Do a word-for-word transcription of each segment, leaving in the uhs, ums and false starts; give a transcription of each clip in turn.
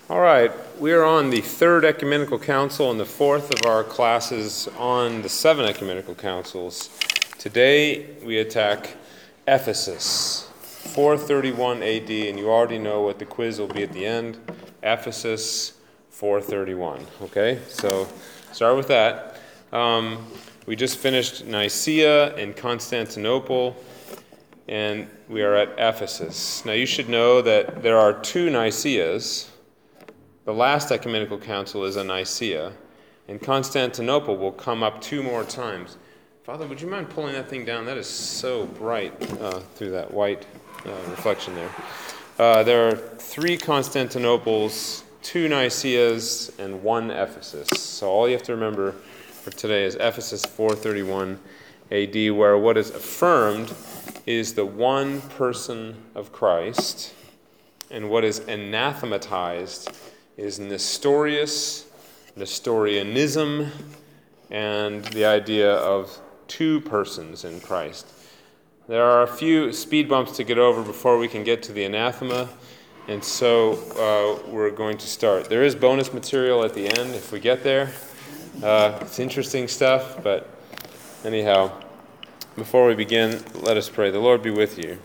All right, we are on the third ecumenical council and the fourth of our classes on the seven ecumenical councils. Today we attack Ephesus, four thirty-one A D, and you already know what the quiz will be at the end. Ephesus, four thirty-one. Okay, so start with that. Um, we just finished Nicaea and Constantinople, and we are at Ephesus. Now you should know that there are two Nicaeas. The last ecumenical council is a Nicaea, and Constantinople will come up two more times. Father, would you mind pulling that thing down? That is so bright uh, through that white uh, reflection there. Uh, there are three Constantinoples, two Nicaeas, and one Ephesus. So all you have to remember for today is Ephesus four thirty-one A D, where what is affirmed is the one person of Christ, and what is anathematized is Nestorius, Nestorianism, and the idea of two persons in Christ. There are a few speed bumps to get over before we can get to the anathema, and so uh, we're going to start. There is bonus material at the end if we get there. Uh, it's interesting stuff, but anyhow, before we begin, let us pray. The Lord be with you.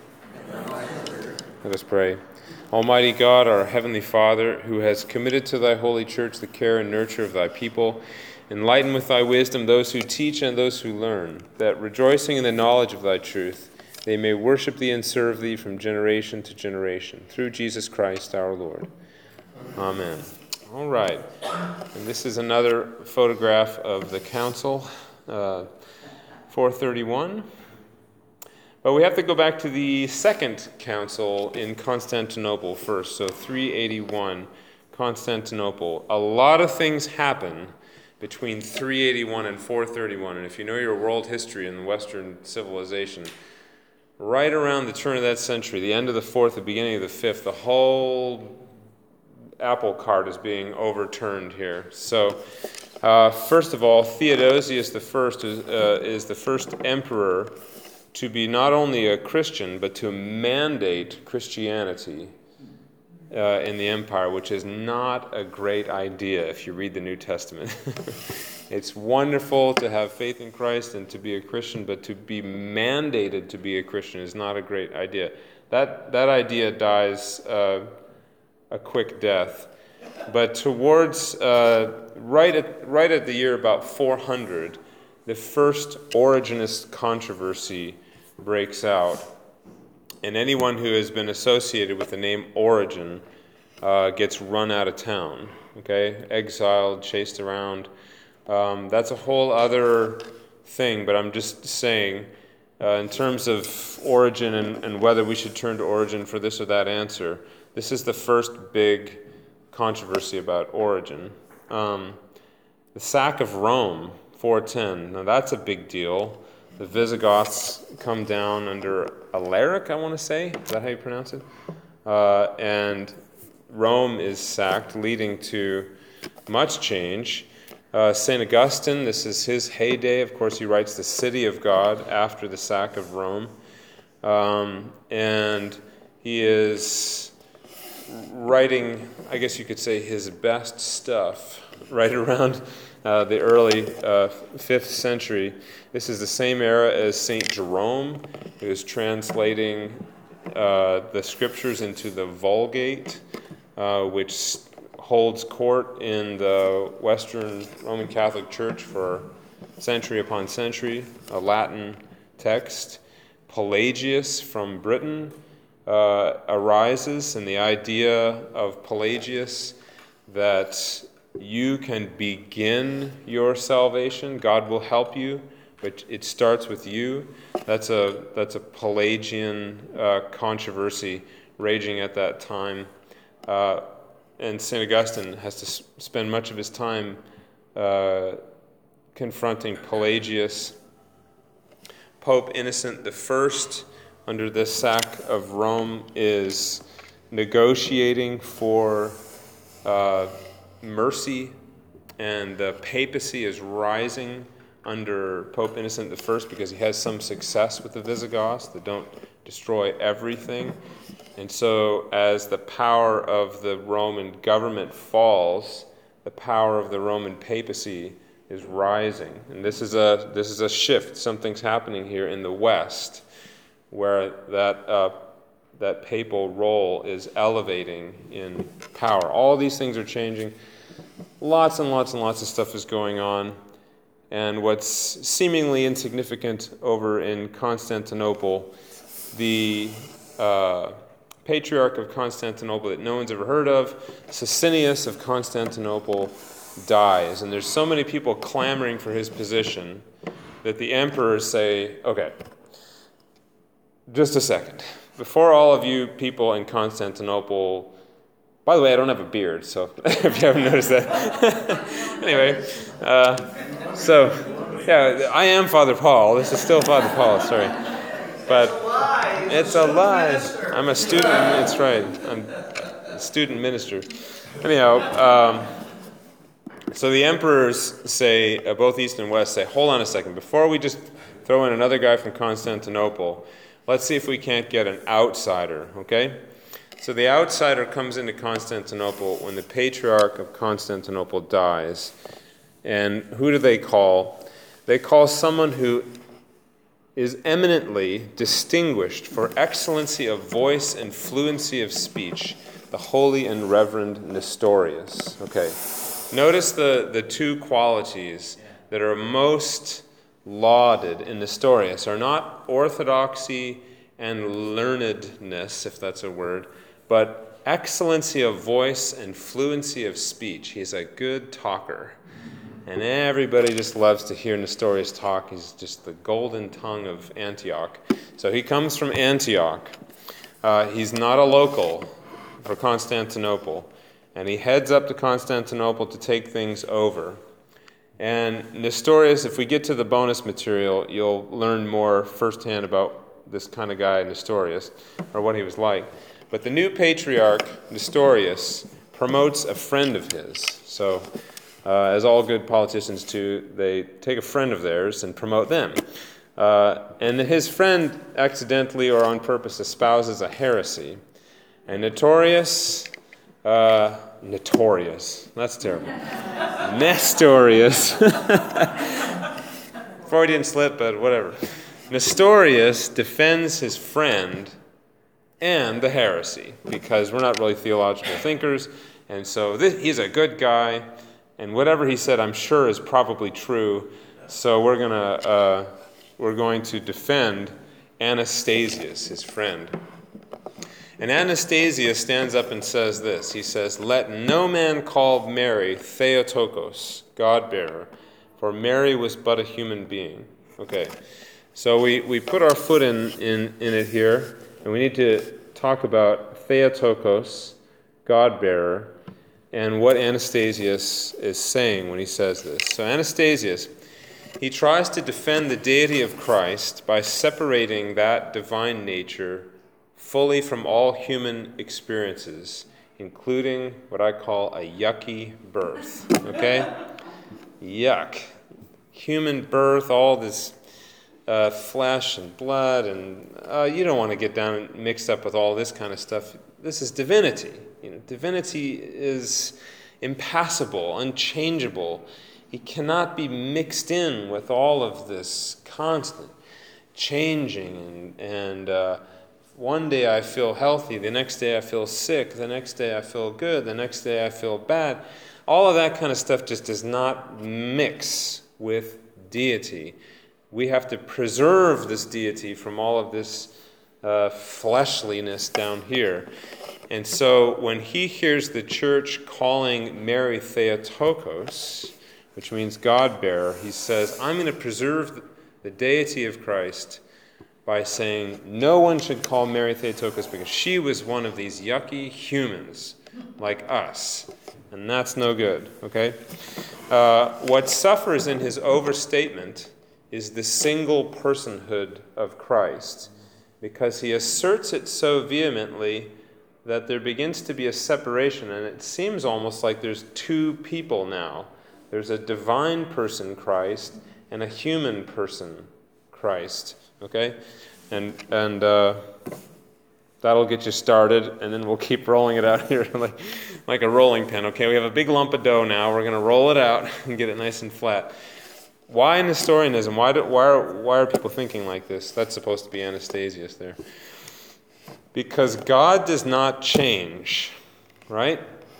Let us pray. Almighty God, our Heavenly Father, who has committed to thy holy church the care and nurture of thy people, enlighten with thy wisdom those who teach and those who learn, that rejoicing in the knowledge of thy truth, they may worship thee and serve thee from generation to generation, through Jesus Christ our Lord. Amen. All right. And this is another photograph of the council, uh, four thirty-one. But we have to go back to the second council in Constantinople first, so three eighty-one, Constantinople. A lot of things happen between three eighty-one and four thirty-one, and if you know your world history in Western civilization, right around the turn of that century, the end of the fourth, the beginning of the fifth, the whole apple cart is being overturned here. So, uh, first of all, Theodosius the First is, uh, is the first emperor to be not only a Christian, but to mandate Christianity uh, in the empire, which is not a great idea if you read the New Testament. It's wonderful to have faith in Christ and to be a Christian, but to be mandated to be a Christian is not a great idea. That, that idea dies uh, a quick death. But towards, uh, right at, right at the year about four hundred, the first Origenist controversy breaks out, and anyone who has been associated with the name Origen uh, gets run out of town, okay, exiled, chased around. Um, that's a whole other thing, but I'm just saying, uh, in terms of Origen and, and whether we should turn to Origen for this or that answer, this is the first big controversy about Origen. Um, the sack of Rome, four ten. Now that's a big deal. The Visigoths come down under Alaric, I want to say. Is that how you pronounce it? Uh, and Rome is sacked, leading to much change. Uh, Saint Augustine, this is his heyday. Of course, he writes The City of God after the sack of Rome. Um, and he is writing, I guess you could say, his best stuff right around Uh, the early uh, fifth century. This is the same era as Saint Jerome, who is translating uh, the scriptures into the Vulgate, uh, which holds court in the Western Roman Catholic Church for century upon century, a Latin text. Pelagius from Britain uh, arises, and the idea of Pelagius that you can begin your salvation. God will help you, but it starts with you. That's a that's a Pelagian uh, controversy raging at that time. Uh, and Saint Augustine has to s- spend much of his time uh, confronting Pelagius. Pope Innocent the First, under the sack of Rome, is negotiating for uh, mercy, and the papacy is rising under Pope Innocent the First because he has some success with the Visigoths that don't destroy everything. And so as the power of the Roman government falls, the power of the Roman papacy is rising. And this is a this is a shift. Something's happening here in the West, where that uh, that papal role is elevating in power. All these things are changing. Lots and lots and lots of stuff is going on. And what's seemingly insignificant over in Constantinople, the uh, Patriarch of Constantinople that no one's ever heard of, Sicinnius of Constantinople, dies. And there's so many people clamoring for his position that the emperors say, okay, just a second. Before all of you people in Constantinople, by the way, I don't have a beard, so if you haven't noticed that. Anyway, uh, so, yeah, I am Father Paul. This is still Father Paul, sorry. But it's a lie. I'm a student, that's right. I'm a student minister. Anyhow, um, so the emperors say, uh, both East and West say, hold on a second, before we just throw in another guy from Constantinople, let's see if we can't get an outsider, okay? So the outsider comes into Constantinople when the Patriarch of Constantinople dies. And who do they call? They call someone who is eminently distinguished for excellency of voice and fluency of speech, the Holy and Reverend Nestorius. Okay, notice the, the two qualities that are most lauded in Nestorius are not orthodoxy and learnedness, if that's a word, but excellency of voice and fluency of speech. He's a good talker. And everybody just loves to hear Nestorius talk. He's just the golden tongue of Antioch. So he comes from Antioch. Uh, he's not a local for Constantinople. And he heads up to Constantinople to take things over. And Nestorius, if we get to the bonus material, you'll learn more firsthand about this kind of guy, Nestorius, or what he was like. But the new patriarch, Nestorius, promotes a friend of his. So, uh, as all good politicians do, they take a friend of theirs and promote them. Uh, and his friend accidentally or on purpose espouses a heresy. And Nestorius, uh, Notorious, that's terrible. Nestorius, Freudian slip, but whatever. Nestorius defends his friend and the heresy, because we're not really theological thinkers, and so this, he's a good guy, and whatever he said, I'm sure, is probably true. So we're gonna uh, we're going to defend Anastasius, his friend. And Anastasius stands up and says this. He says, "Let no man call Mary Theotokos, God-bearer, for Mary was but a human being." Okay, so we, we put our foot in, in, in it here, and we need to talk about Theotokos, God-bearer, and what Anastasius is saying when he says this. So Anastasius, he tries to defend the deity of Christ by separating that divine nature fully from all human experiences, including what I call a yucky birth, okay? Yuck. Human birth, all this uh, flesh and blood, and uh, you don't want to get down and mixed up with all this kind of stuff. This is divinity. You know, divinity is impassible, unchangeable. He cannot be mixed in with all of this constant changing and, and uh, one day I feel healthy, the next day I feel sick, the next day I feel good, the next day I feel bad. All of that kind of stuff just does not mix with deity. We have to preserve this deity from all of this uh, fleshliness down here. And so when he hears the church calling Mary Theotokos, which means God-bearer, he says, I'm going to preserve the deity of Christ by saying no one should call Mary Theotokos because she was one of these yucky humans like us. And that's no good, okay? Uh, what suffers in his overstatement is the single personhood of Christ, because he asserts it so vehemently that there begins to be a separation, and it seems almost like there's two people now. There's a divine person, Christ, and a human person, Christ. Okay, and and uh, That'll get you started, and then we'll keep rolling it out here like, like a rolling pin. Okay, we have a big lump of dough now. We're going to roll it out and get it nice and flat. Why Nestorianism? Why, do, why, are, why are people thinking like this? That's supposed to be Anastasius there. Because God does not change, right?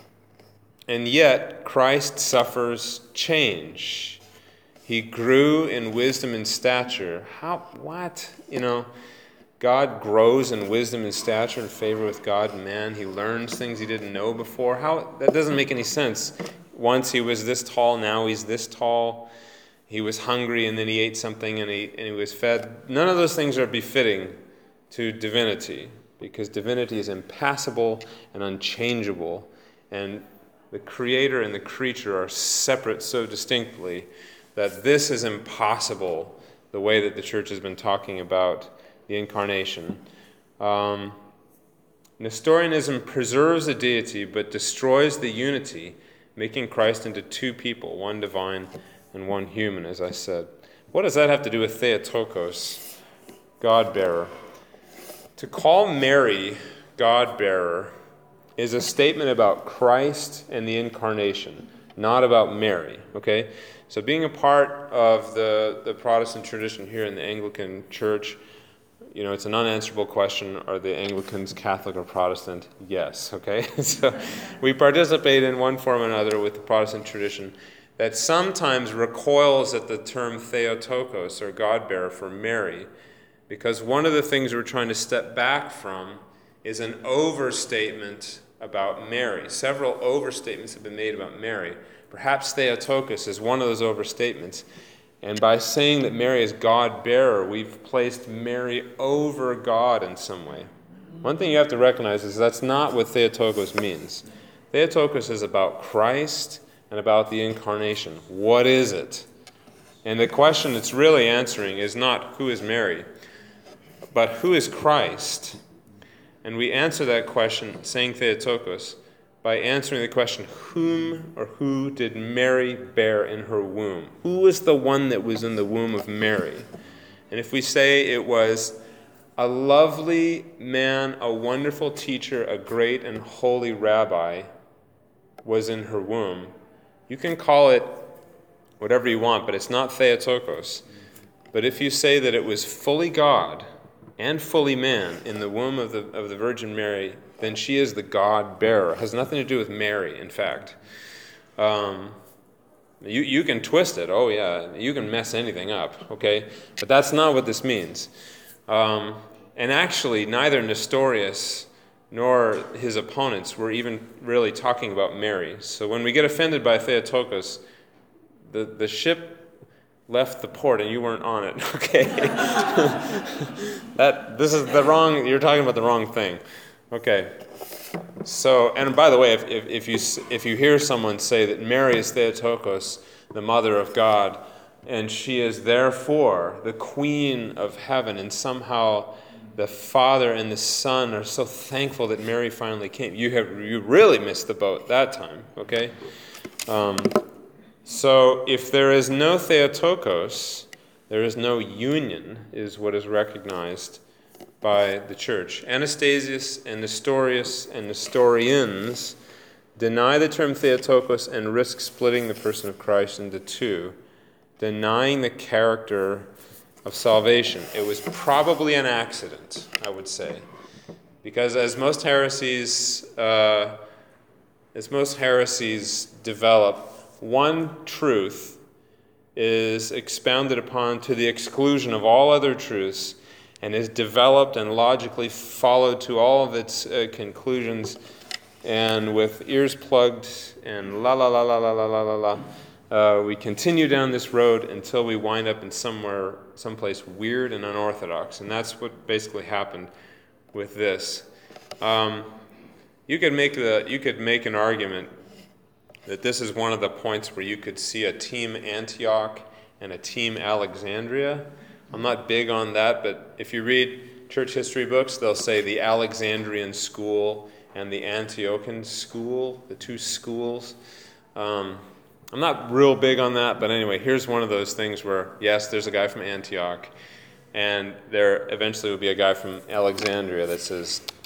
And yet, Christ suffers change. He grew in wisdom and stature. How, what? You know, God grows in wisdom and stature and favor with God and man. He learns things he didn't know before. How? That doesn't make any sense. Once he was this tall, now he's this tall. He was hungry and then he ate something and he, and he was fed. None of those things are befitting to divinity, because divinity is impassible and unchangeable. And the creator and the creature are separate so distinctly that this is impossible, the way that the church has been talking about the incarnation. Um, Nestorianism preserves the deity but destroys the unity, making Christ into two people, one divine and one human, as I said. What does that have to do with Theotokos, God-bearer? To call Mary God-bearer is a statement about Christ and the incarnation, not about Mary, okay? So being a part of the, the Protestant tradition here in the Anglican Church, you know, it's an unanswerable question. Are the Anglicans Catholic or Protestant? Yes, okay? So we participate in one form or another with the Protestant tradition that sometimes recoils at the term Theotokos, or God-bearer, for Mary, because one of the things we're trying to step back from is an overstatement about Mary. Several overstatements have been made about Mary. Perhaps Theotokos is one of those overstatements. And by saying that Mary is God-bearer, we've placed Mary over God in some way. One thing you have to recognize is that's not what Theotokos means. Theotokos is about Christ and about the incarnation. What is it? And the question it's really answering is not who is Mary, but who is Christ? And we answer that question, saying Theotokos, by answering the question, whom or who did Mary bear in her womb? Who was the one that was in the womb of Mary? And if we say it was a lovely man, a wonderful teacher, a great and holy rabbi was in her womb, you can call it whatever you want, but it's not Theotokos. But if you say that it was fully God and fully man in the womb of the, of the Virgin Mary, then she is the God-bearer. It has nothing to do with Mary, in fact. Um, you, you can twist it. Oh, yeah, you can mess anything up, okay? But that's not what this means. Um, and actually, neither Nestorius nor his opponents were even really talking about Mary. So when we get offended by Theotokos, the, the ship left the port and you weren't on it, okay? that this is the wrong, you're talking about the wrong thing. Okay, so, and by the way, if, if, if, you, if you hear someone say that Mary is Theotokos, the mother of God, and she is therefore the queen of heaven, and somehow the Father and the Son are so thankful that Mary finally came, you have you really missed the boat that time, okay? Um, so if there is no Theotokos, there is no union, is what is recognized by the church. Anastasius and Nestorius and Nestorians deny the term Theotokos and risk splitting the person of Christ into two, denying the character of salvation. It was probably an accident, I would say, because as most heresies, uh, as most heresies develop, one truth is expounded upon to the exclusion of all other truths, and is developed and logically followed to all of its uh, conclusions, and with ears plugged and la la la la la la la la la, uh, we continue down this road until we wind up in somewhere, someplace weird and unorthodox, and that's what basically happened with this. Um, you could make the you could make an argument that this is one of the points where you could see a team Antioch and a team Alexandria. I'm not big on that, but if you read church history books, they'll say the Alexandrian school and the Antiochian school, the two schools. Um, I'm not real big on that, but anyway, here's one of those things where, yes, there's a guy from Antioch, and there eventually will be a guy from Alexandria that says,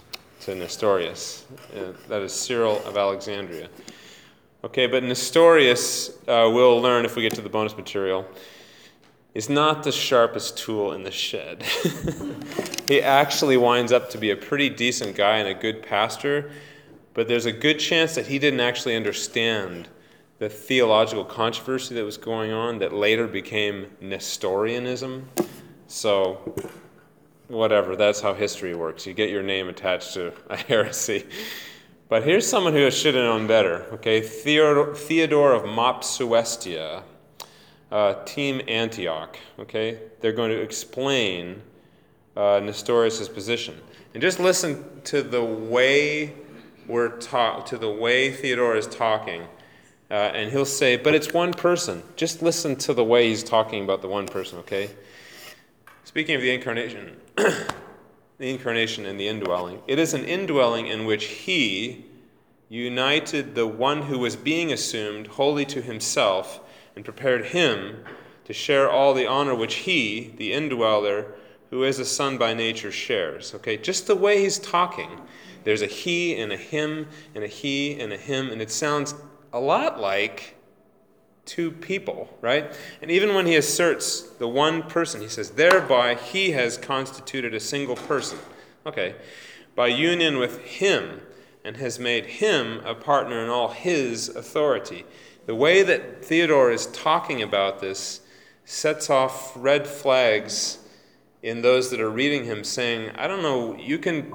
to Nestorius. Uh, that is Cyril of Alexandria. Okay, but Nestorius, uh, we'll learn if we get to the bonus material, is not the sharpest tool in the shed. He actually winds up to be a pretty decent guy and a good pastor, but there's a good chance that he didn't actually understand the theological controversy that was going on that later became Nestorianism. So, whatever, that's how history works. You get your name attached to a heresy. But here's someone who should have known better, okay? Theodore, Theodore of Mopsuestia, uh, Team Antioch, okay? They're going to explain uh, Nestorius' position. And just listen to the way we're ta- to the way Theodore is talking, uh, and he'll say, but it's one person. Just listen to the way he's talking about the one person, okay? Speaking of the incarnation, the incarnation and the indwelling, it is an indwelling in which he united the one who was being assumed wholly to himself and prepared him to share all the honor which he, the indweller, who is a son by nature, shares. Okay, just the way he's talking. There's a he and a him and a he and a him, and it sounds a lot like two people, right? And even when he asserts the one person, he says, thereby he has constituted a single person. Okay, by union with him, and has made him a partner in all his authority. The way that Theodore is talking about this sets off red flags in those that are reading him, saying, I don't know, you can...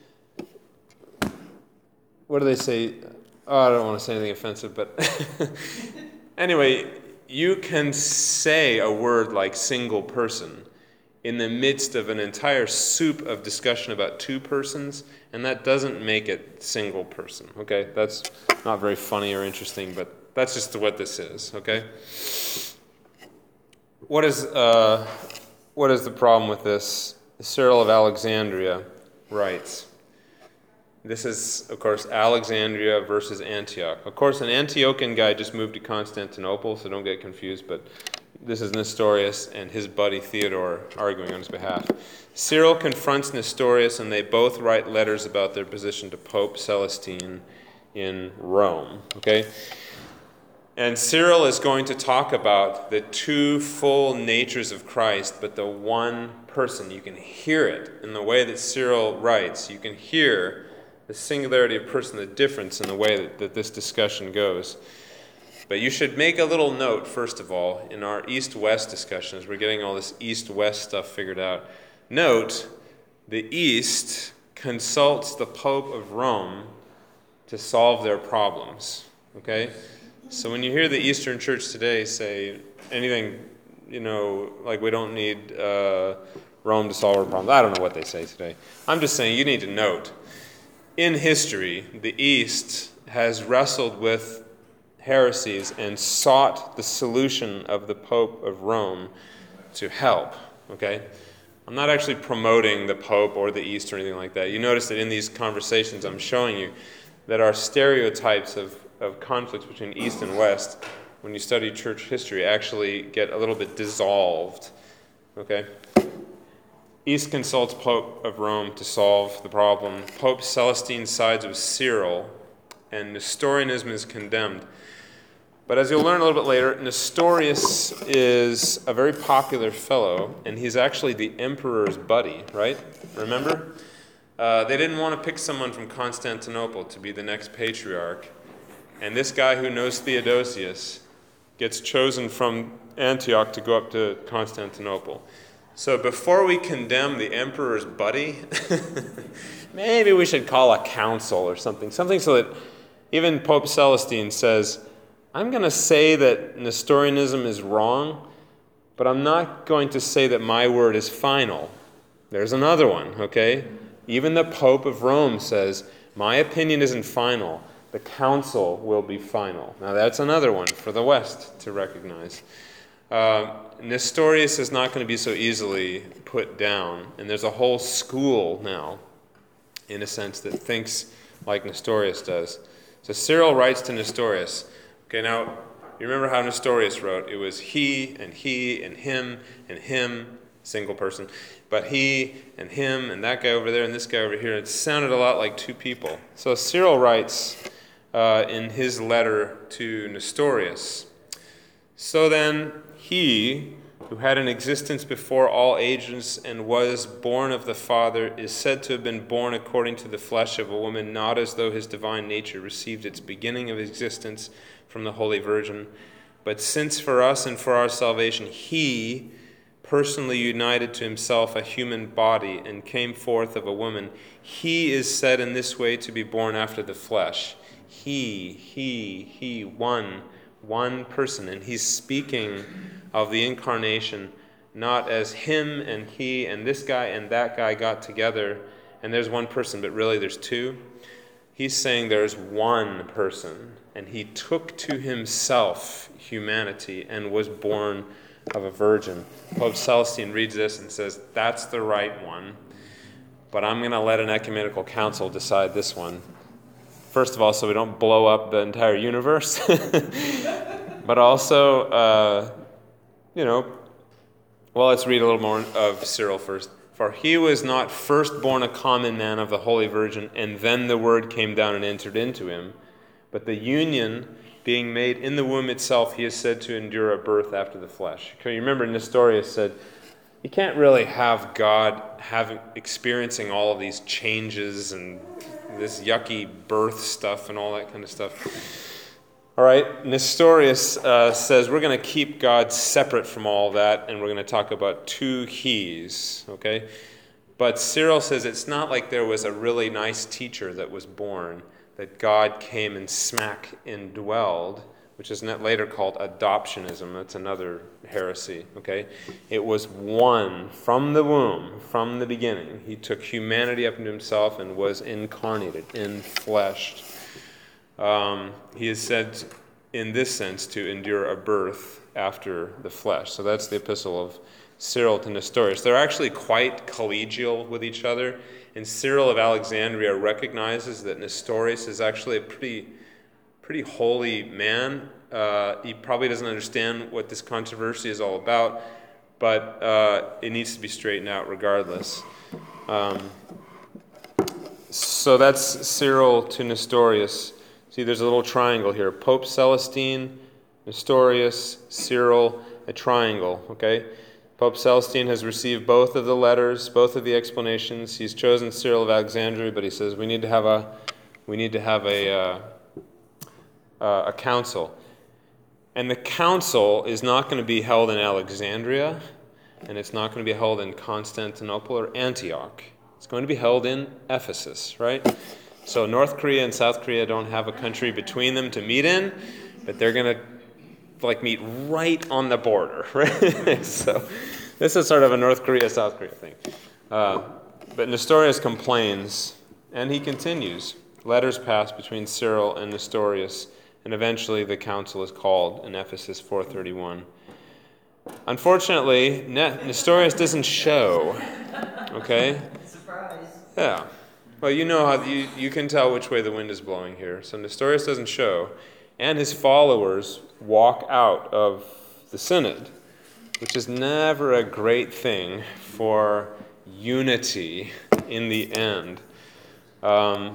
What do they say? Oh, I don't want to say anything offensive, but... Anyway, you can say a word like single person in the midst of an entire soup of discussion about two persons, and that doesn't make it single person, okay? That's not very funny or interesting, but that's just what this is, okay? What is, uh, what is the problem with this? Cyril of Alexandria writes, this is, of course, Alexandria versus Antioch. Of course, an Antiochian guy just moved to Constantinople, so don't get confused, but this is Nestorius and his buddy Theodore arguing on his behalf. Cyril confronts Nestorius, and they both write letters about their position to Pope Celestine in Rome, okay? And Cyril is going to talk about the two full natures of Christ, but the one person. You can hear it in the way that Cyril writes. You can hear the singularity of person, the difference in the way that, that this discussion goes. But you should make a little note, first of all, in our East-West discussions. We're getting all this East-West stuff figured out. Note, the East consults the Pope of Rome to solve their problems, okay? So when you hear the Eastern Church today say anything, you know, like we don't need uh, Rome to solve our problems, I don't know what they say today. I'm just saying you need to note, in history, the East has wrestled with heresies and sought the solution of the Pope of Rome to help, okay? I'm not actually promoting the Pope or the East or anything like that. You notice that in these conversations I'm showing you that our stereotypes of, of conflicts between East and West, when you study church history, actually get a little bit dissolved, okay? East consults Pope of Rome to solve the problem. Pope Celestine sides with Cyril, and Nestorianism is condemned. But as you'll learn a little bit later, Nestorius is a very popular fellow, and he's actually the emperor's buddy, right? Remember? Uh, they didn't want to pick someone from Constantinople to be the next patriarch, and this guy who knows Theodosius gets chosen from Antioch to go up to Constantinople. So before we condemn the emperor's buddy, maybe we should call a council or something, something so that even Pope Celestine says, I'm going to say that Nestorianism is wrong, but I'm not going to say that my word is final. There's another one, okay? Even the Pope of Rome says, my opinion isn't final. The council will be final. Now that's another one for the West to recognize. Uh, Nestorius is not going to be so easily put down, and there's a whole school now, in a sense, that thinks like Nestorius does. So Cyril writes to Nestorius. Okay, now, you remember how Nestorius wrote? It was he, and he, and him, and him, single person. But but he and him and that guy over there and this guy over here, it sounded a lot like two people. So Cyril writes uh, in his letter to Nestorius, "So then he, who had an existence before all ages and was born of the Father, is said to have been born according to the flesh of a woman, not as though his divine nature received its beginning of existence from the Holy Virgin, but since for us and for our salvation he personally united to himself a human body and came forth of a woman, he is said in this way to be born after the flesh." He, he, he, one, one person. And he's speaking of the incarnation not as him and he and this guy and that guy got together and there's one person, but really there's two. He's saying there's one person, and he took to himself humanity and was born of a virgin. Pope Celestine reads this and says, that's the right one, but I'm going to let an ecumenical council decide this one. First of all, so we don't blow up the entire universe, but also, uh, you know, well, let's read a little more of Cyril first. "For he was not first born a common man of the Holy Virgin, and then the Word came down and entered into him. But the union being made in the womb itself, he is said to endure a birth after the flesh." Okay, you remember Nestorius said, you can't really have God having experiencing all of these changes and this yucky birth stuff and all that kind of stuff. All right, Nestorius uh, says we're going to keep God separate from all that, and we're going to talk about two he's, okay? But Cyril says it's not like there was a really nice teacher that was born, that God came and smack indwelled, which is later called adoptionism. That's another heresy, okay? It was one from the womb, from the beginning. He took humanity up into himself and was incarnated, infleshed. Um, he is said, in this sense, to endure a birth after the flesh. So that's the epistle of Cyril to Nestorius. They're actually quite collegial with each other, and Cyril of Alexandria recognizes that Nestorius is actually a pretty, pretty holy man. Uh, he probably doesn't understand what this controversy is all about, but uh, it needs to be straightened out regardless. Um, so that's Cyril to Nestorius. See, there's a little triangle here. Pope Celestine, Nestorius, Cyril, a triangle, okay? Pope Celestine has received both of the letters, both of the explanations. He's chosen Cyril of Alexandria, but he says we need to have a, we need to have a, uh, uh, a council. And the council is not going to be held in Alexandria, and it's not going to be held in Constantinople or Antioch. It's going to be held in Ephesus, right? So North Korea and South Korea don't have a country between them to meet in, but they're going to like meet right on the border, right? So this is sort of a North Korea, South Korea thing. Uh, but Nestorius complains, and he continues. Letters pass between Cyril and Nestorius, and eventually the council is called in Ephesus four thirty-one. Unfortunately, Nestorius doesn't show, okay? Surprise. Yeah. Well, you know how you, you can tell which way the wind is blowing here. So Nestorius doesn't show, and his followers walk out of the synod, which is never a great thing for unity in the end. Um,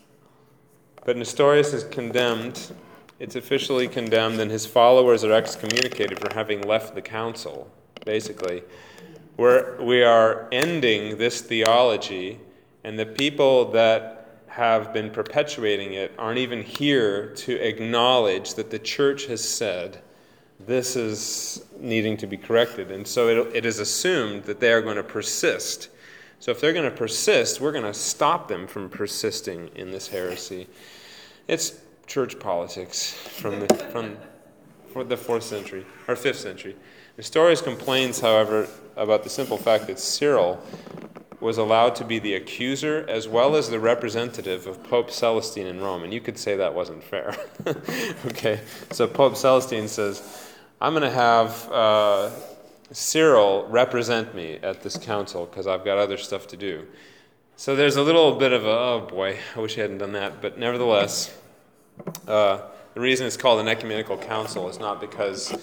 but Nestorius is condemned. It's officially condemned, and his followers are excommunicated for having left the council, basically. We're, we are ending this theology, and the people that have been perpetuating it aren't even here to acknowledge that the church has said this is needing to be corrected. And so it, it is assumed that they are going to persist. So if they're going to persist, we're going to stop them from persisting in this heresy. It's church politics from the, from from the fourth century, or fifth century. Nestorius complains, however, about the simple fact that Cyril was allowed to be the accuser as well as the representative of Pope Celestine in Rome. And you could say that wasn't fair. Okay, so Pope Celestine says, I'm going to have uh, Cyril represent me at this council because I've got other stuff to do. So there's a little bit of a, oh boy, I wish I hadn't done that. But nevertheless, uh, the reason it's called an ecumenical council is not because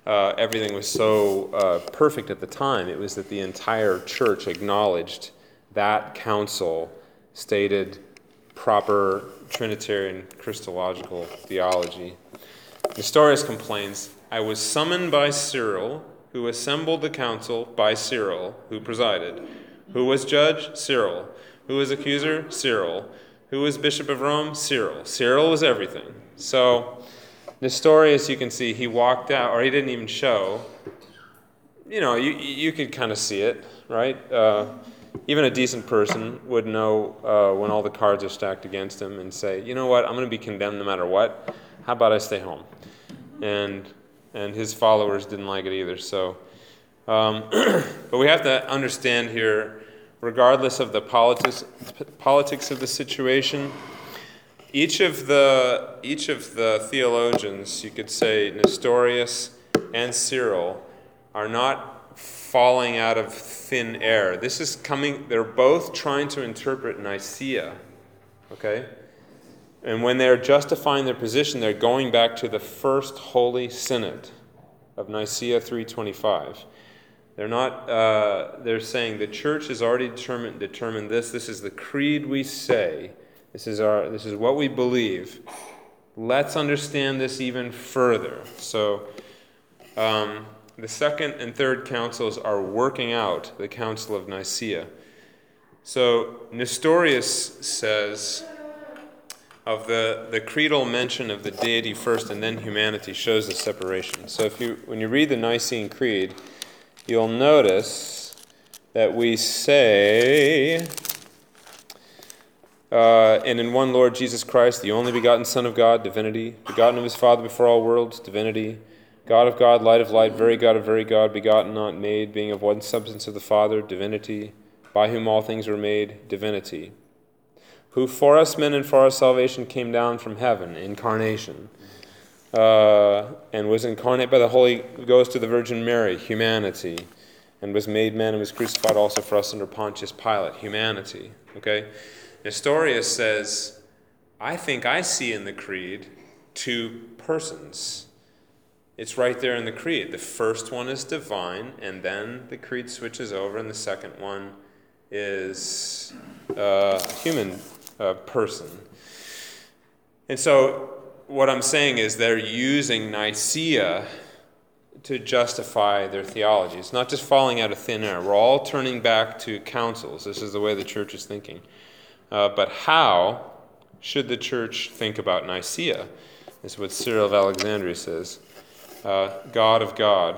uh, everything was so uh, perfect at the time. It was that the entire church acknowledged that council stated proper Trinitarian Christological theology. Nestorius complains, I was summoned by Cyril, who assembled the council by Cyril, who presided. Who was judge? Cyril. Who was accuser? Cyril. Who was bishop of Rome? Cyril. Cyril was everything. So Nestorius, you can see, he walked out, or he didn't even show. You know, you you could kind of see it, right? Uh, even a decent person would know uh, when all the cards are stacked against him and say, you know what, I'm going to be condemned no matter what. How about I stay home? And and his followers didn't like it either. So, um, but we have to understand here, regardless of the politics politics of the situation, each of the each of the theologians, you could say Nestorius and Cyril, are not falling out of thin air. This is coming. They're both trying to interpret Nicaea, okay. And when they're justifying their position, they're going back to the first Holy Synod of Nicaea three twenty-five. They're not, uh, they're saying the church has already determined, determined this. This is the creed we say. This is our, this is what we believe. Let's understand this even further. So um, the second and third councils are working out the Council of Nicaea. So Nestorius says, of the, the creedal mention of the deity first and then humanity shows the separation. So if you when you read the Nicene Creed, you'll notice that we say, uh, and in one Lord Jesus Christ, the only begotten Son of God, divinity, begotten of his Father before all worlds, divinity, God of God, light of light, very God of very God, begotten, not made, being of one substance of the Father, divinity, by whom all things were made, divinity, who for us men and for our salvation came down from heaven, incarnation, uh, and was incarnate by the Holy Ghost of the Virgin Mary, humanity, and was made man and was crucified also for us under Pontius Pilate, humanity. Okay? Nestorius says, I think I see in the creed two persons. It's right there in the creed. The first one is divine, and then the creed switches over, and the second one is uh, human uh, person. And so what I'm saying is they're using Nicaea to justify their theology. It's not just falling out of thin air. We're all turning back to councils. This is the way the church is thinking. Uh, but how should the church think about Nicaea? This is what Cyril of Alexandria says. Uh, God of God.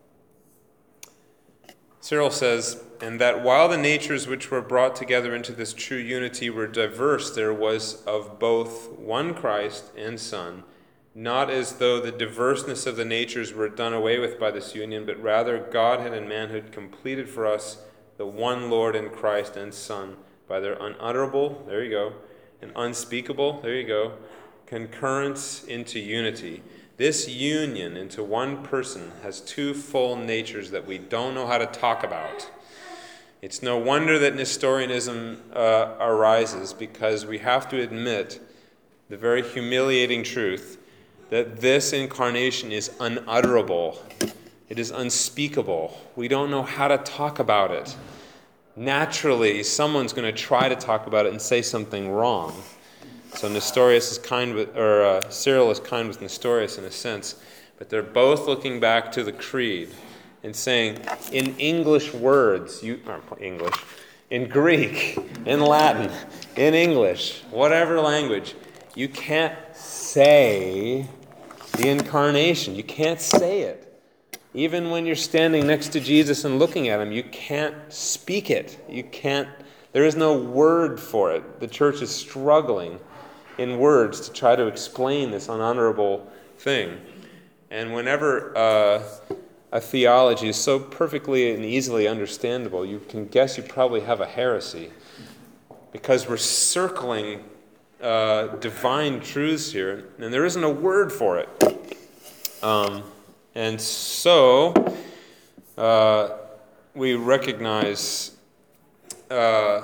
Cyril says, and that while the natures which were brought together into this true unity were diverse, there was of both one Christ and Son, not as though the diverseness of the natures were done away with by this union, but rather Godhead and manhood completed for us the one Lord and Christ and Son by their unutterable, there you go, and unspeakable, there you go, concurrence into unity. This union into one person has two full natures that we don't know how to talk about. It's no wonder that Nestorianism uh, arises, because we have to admit the very humiliating truth that this incarnation is unutterable. It is unspeakable. We don't know how to talk about it. Naturally, someone's going to try to talk about it and say something wrong. So Nestorius is kind with, or uh, Cyril is kind with Nestorius in a sense, but they're both looking back to the creed and saying, in English words, you or English, in Greek, in Latin, in English, whatever language, you can't say the incarnation. You can't say it. Even when you're standing next to Jesus and looking at him, you can't speak it. You can't. There is no word for it. The church is struggling in words to try to explain this unhonorable thing. And whenever uh, a theology is so perfectly and easily understandable, you can guess you probably have a heresy, because we're circling uh, divine truths here, and there isn't a word for it. Um, and so uh, we recognize uh,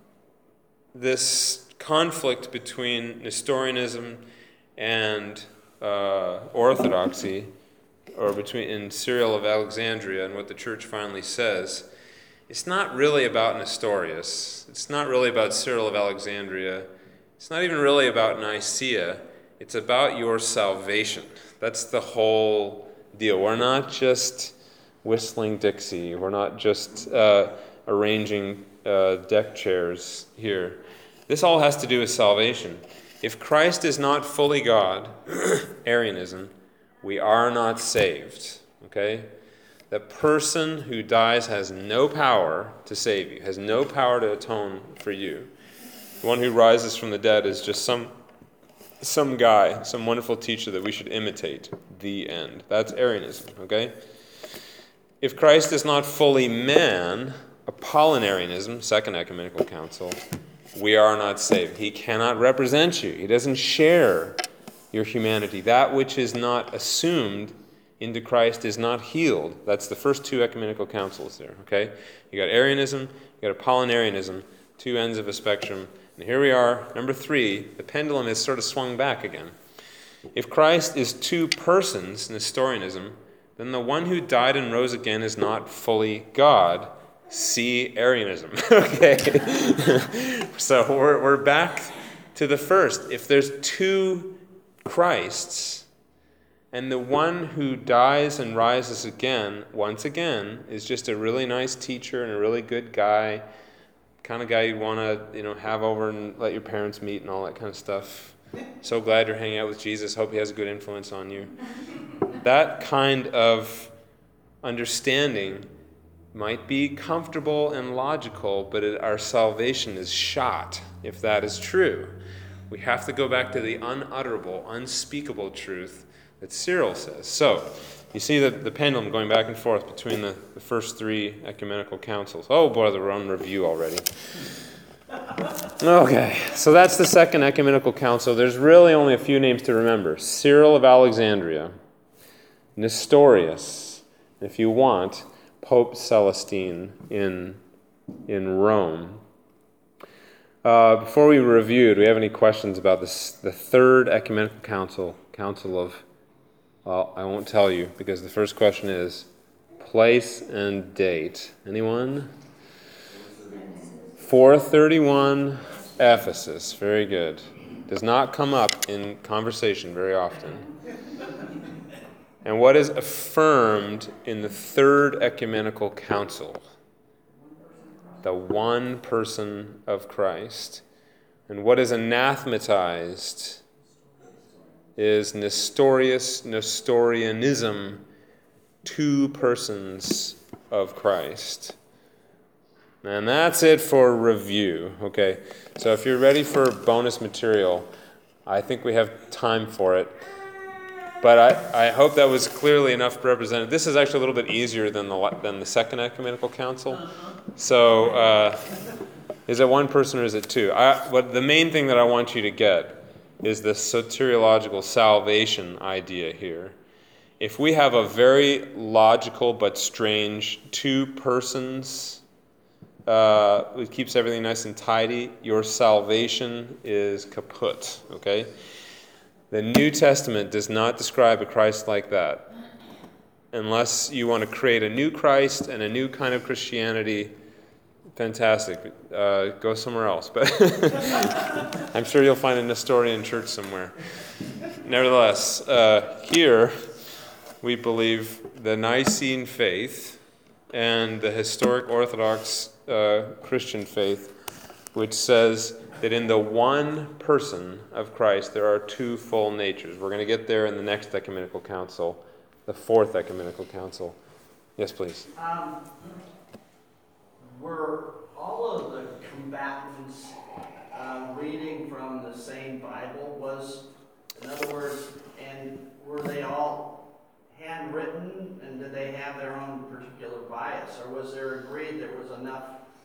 this conflict between Nestorianism and uh, orthodoxy or between in Cyril of Alexandria and what the church finally says, it's not really about Nestorius. It's not really about Cyril of Alexandria. It's not even really about Nicaea. It's about your salvation. That's the whole deal. We're not just whistling Dixie. We're not just uh, arranging uh, deck chairs here. This all has to do with salvation. If Christ is not fully God, Arianism, we are not saved. Okay? The person who dies has no power to save you, has no power to atone for you. The one who rises from the dead is just some some guy, some wonderful teacher that we should imitate. The end. That's Arianism, okay? If Christ is not fully man, Apollinarianism, Second Ecumenical Council, we are not saved. He cannot represent you. He doesn't share your humanity. That which is not assumed into Christ is not healed. That's the first two ecumenical councils there, okay? You got Arianism, you got Apollinarianism, two ends of a spectrum. And here we are, number three, the pendulum has sort of swung back again. If Christ is two persons, Nestorianism, then the one who died and rose again is not fully God. See Arianism, okay? So we're, we're back to the first. If there's two Christs, and the one who dies and rises again, once again, is just a really nice teacher and a really good guy, kind of guy you'd want to, you know, have over and let your parents meet and all that kind of stuff. So glad you're hanging out with Jesus. Hope he has a good influence on you. That kind of understanding might be comfortable and logical, but it, our salvation is shot if that is true. We have to go back to the unutterable, unspeakable truth that Cyril says. So, you see the, the pendulum going back and forth between the, the first three ecumenical councils. Oh boy, we're on review already. Okay, so that's the second ecumenical council. There's really only a few names to remember. Cyril of Alexandria, Nestorius, and if you want, Pope Celestine in, in Rome. Uh, before we review, do we have any questions about this, the third ecumenical council, Council of... Well, I won't tell you, because the first question is place and date. Anyone? four thirty-one, Ephesus. Very good. Does not come up in conversation very often. And what is affirmed in the third ecumenical council? The one person of Christ. And what is anathematized is Nestorius, Nestorianism, two persons of Christ. And that's it for review, okay? So if you're ready for bonus material, I think we have time for it. But I, I hope that was clearly enough represented. This is actually a little bit easier than the than the second ecumenical council. So uh, is it one person or is it two? I, what the main thing that I want you to get is the soteriological salvation idea here. If we have a very logical but strange two persons, uh, it keeps everything nice and tidy, your salvation is kaput, okay? The New Testament does not describe a Christ like that. Unless you want to create a new Christ and a new kind of Christianity, fantastic. Uh, go somewhere else. But I'm sure you'll find a Nestorian church somewhere. Nevertheless, uh, here we believe the Nicene faith and the historic Orthodox uh, Christian faith, which says that in the one person of Christ there are two full natures. We're going to get there in the next ecumenical council, the fourth ecumenical council. Yes, please. Um, were all of the combatants uh, reading from the same Bible? Was, in other words, and were they all handwritten, and did they have their own particular bias, or was there agreed there was enough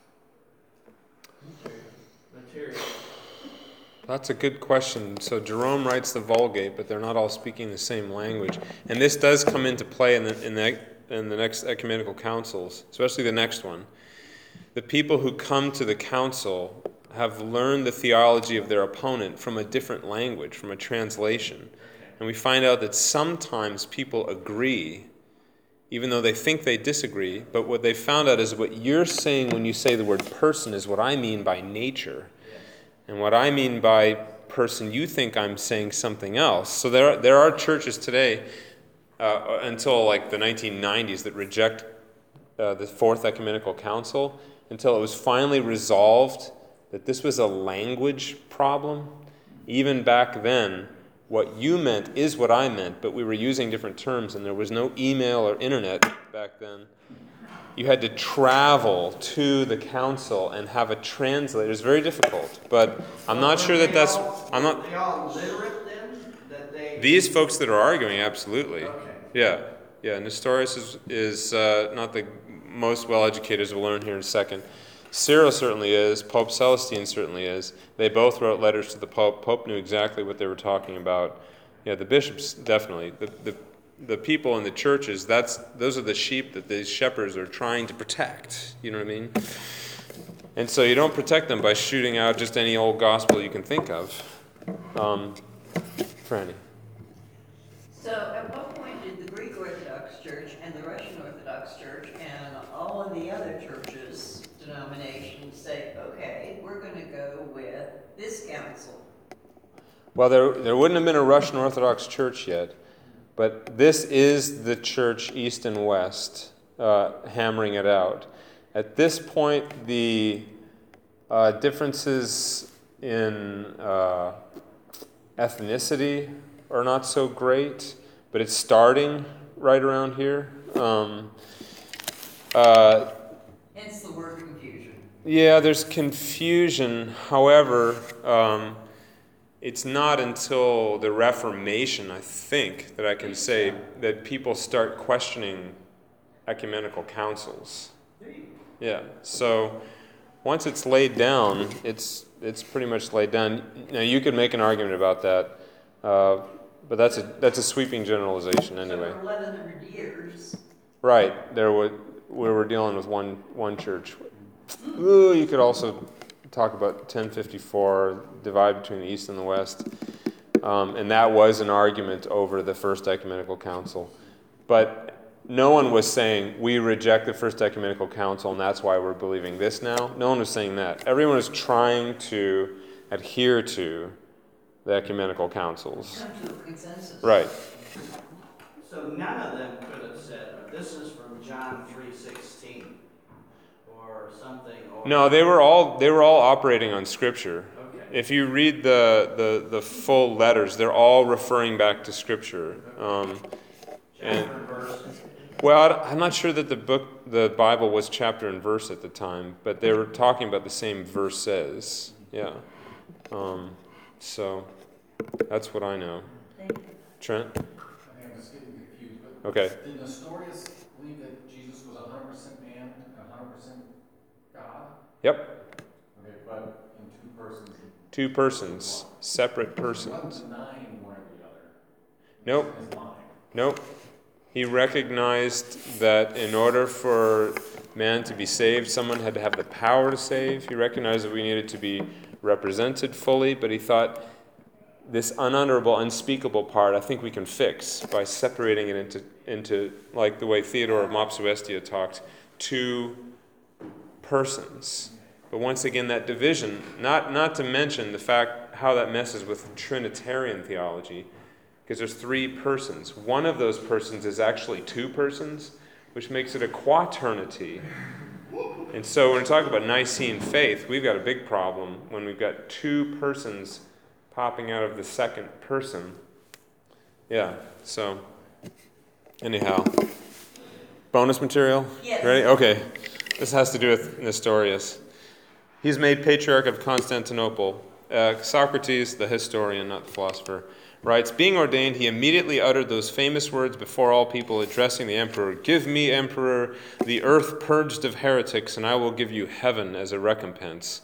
material? That's a good question. So Jerome writes the Vulgate, but they're not all speaking the same language. And this does come into play in the, in the, in the next ecumenical councils, especially the next one. The people who come to the council have learned the theology of their opponent from a different language, from a translation. And we find out that sometimes people agree, even though they think they disagree, but what they found out is what you're saying when you say the word person is what I mean by nature. Yes. And what I mean by person, you think I'm saying something else. So there are, there are churches today, uh, until like the nineteen nineties, that reject uh, the Fourth Ecumenical Council, until it was finally resolved that this was a language problem. Even back then, what you meant is what I meant, but we were using different terms, and there was no email or internet back then. You had to travel to the council and have a translator. It was very difficult, but I'm not sure that that's... I'm not. Are they all literate then? That they... These folks that are arguing, absolutely. Okay. Yeah, yeah. Nestorius is, is uh, not the most well-educated, as we'll learn here in a second. Cyril certainly is. Pope Celestine certainly is. They both wrote letters to the Pope. Pope knew exactly what they were talking about. Yeah, the bishops, definitely. The, the, the people in the churches, that's those are the sheep that these shepherds are trying to protect. You know what I mean? And so you don't protect them by shooting out just any old gospel you can think of. Um, Franny. So at what point did the Greek Orthodox Church and the Russian Orthodox Church and all of the other churches, denominations, say, okay, we're going to go with this council? Well, there, there wouldn't have been a Russian Orthodox Church yet, but this is the church, East and West, uh, hammering it out. At this point, the uh, differences in uh, ethnicity are not so great, but it's starting right around here. Um, uh, Hence the word confusion. yeah, there's confusion. However, um, it's not until the Reformation, I think, that I can say that people start questioning ecumenical councils. Yeah, so once it's laid down, it's it's pretty much laid down. Now, you could make an argument about that, uh, but that's a that's a sweeping generalization anyway. So for eleven hundred years. Right, there was we were dealing with one one church. Ooh, you could also talk about ten fifty-four, divide between the East and the West, um, and that was an argument over the First Ecumenical Council. But no one was saying, we reject the First Ecumenical Council, and that's why we're believing this now. No one was saying that. Everyone was trying to adhere to the ecumenical councils. Come to a consensus. Right. So none of them could have said, this is from John three sixteen or something. Or No, they were all they were all operating on Scripture. Okay. If you read the, the, the full letters, they're all referring back to Scripture. Um, and, Chapter and verse. well, I'm not sure that the book, the Bible was chapter and verse at the time, but they were talking about the same verses. Yeah. Um, so that's what I know. Thank you. Trent? I think I'm just getting confused, but Okay. did Nestorius believe that Jesus was one hundred percent man and one hundred percent God? Yep. Okay, but in two persons. Two persons, separate He persons. wasn't denying one or the other. Nope. In his mind. Nope. He recognized that in order for man to be saved, someone had to have the power to save. He recognized that we needed to be represented fully, but he thought this unutterable, unspeakable part, I think we can fix by separating it into, into like the way Theodore of Mopsuestia talked, two persons. But once again, that division, not, not to mention the fact how that messes with Trinitarian theology, because there's three persons. One of those persons is actually two persons, which makes it a quaternity. And so when we talk about Nicene faith, we've got a big problem when we've got two persons popping out of the second person. Yeah, so anyhow. Bonus material? Yes. Ready? Okay. This has to do with Nestorius. He's made Patriarch of Constantinople. Uh, Socrates, the historian, not the philosopher, writes, being ordained, he immediately uttered those famous words before all people, addressing the emperor, give me, emperor, the earth purged of heretics, and I will give you heaven as a recompense.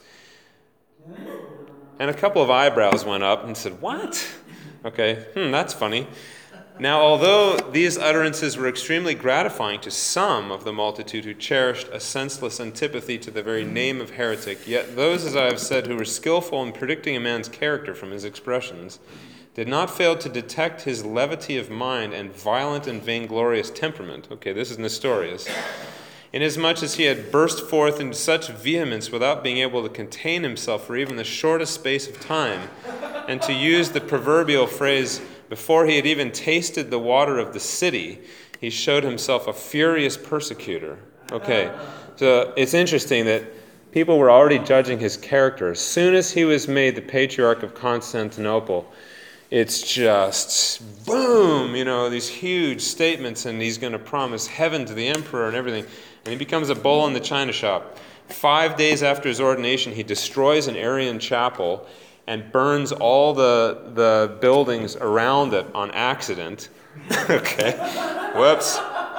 And a couple of eyebrows went up and said, what? Okay, hmm, that's funny. Now, although these utterances were extremely gratifying to some of the multitude who cherished a senseless antipathy to the very name of heretic, yet those, as I have said, who were skillful in predicting a man's character from his expressions, did not fail to detect his levity of mind and violent and vainglorious temperament. Okay, this is Nestorius. Inasmuch as he had burst forth into such vehemence without being able to contain himself for even the shortest space of time, and to use the proverbial phrase, before he had even tasted the water of the city, he showed himself a furious persecutor. Okay, so it's interesting that people were already judging his character. As soon as he was made the Patriarch of Constantinople, it's just, boom, you know, these huge statements, and he's going to promise heaven to the emperor and everything. And he becomes a bull in the china shop. Five days after his ordination, he destroys an Arian chapel and burns all the, the buildings around it on accident. Okay, whoops.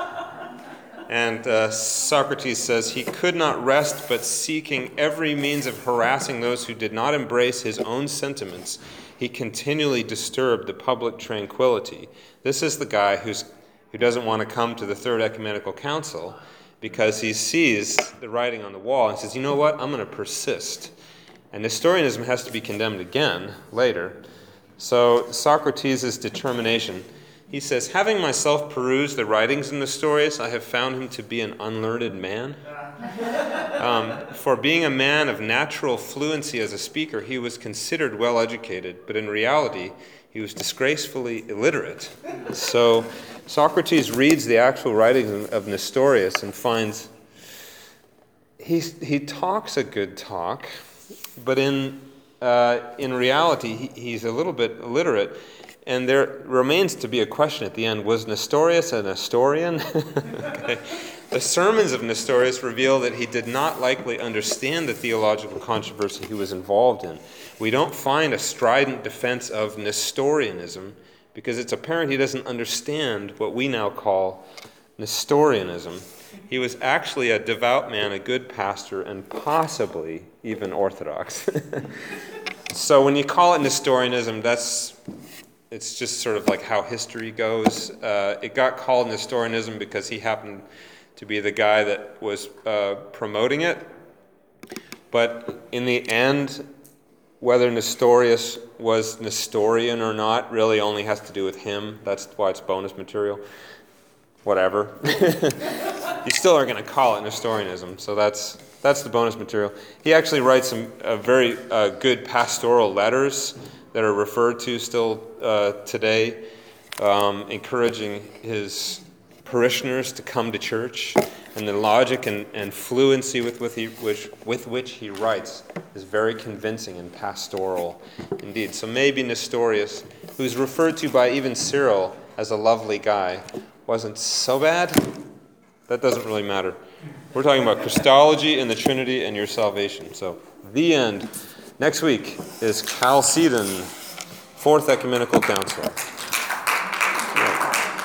And uh, Socrates says, he could not rest but seeking every means of harassing those who did not embrace his own sentiments. He continually disturbed the public tranquility. This is the guy who's, who doesn't want to come to the Third Ecumenical Council because he sees the writing on the wall and says, you know what, I'm going to persist. And Nestorianism has to be condemned again later. So Socrates' determination, he says, having myself perused the writings of Nestorius, I have found him to be an unlearned man. Um, for being a man of natural fluency as a speaker, he was considered well educated, but in reality, he was disgracefully illiterate. So Socrates reads the actual writings of Nestorius and finds he's, he talks a good talk, but in uh, in reality, he, he's a little bit illiterate. And there remains to be a question at the end, was Nestorius a Nestorian? Okay. The sermons of Nestorius reveal that he did not likely understand the theological controversy he was involved in. We don't find a strident defense of Nestorianism because it's apparent he doesn't understand what we now call Nestorianism. He was actually a devout man, a good pastor, and possibly even Orthodox. So when you call it Nestorianism, that's it's just sort of like how history goes. Uh, it got called Nestorianism because he happened to be the guy that was uh, promoting it. But in the end, whether Nestorius was Nestorian or not really only has to do with him. That's why it's bonus material. Whatever. You still are going to call it Nestorianism, so that's that's the bonus material. He actually writes some uh, very uh, good pastoral letters that are referred to still uh, today, um, encouraging his parishioners to come to church, and the logic and, and fluency with, with, he, which, with which he writes is very convincing and pastoral indeed. So maybe Nestorius, who's referred to by even Cyril as a lovely guy, wasn't so bad. That doesn't really matter. We're talking about Christology and the Trinity and your salvation. So, the end. Next week is Chalcedon, Fourth Ecumenical Council.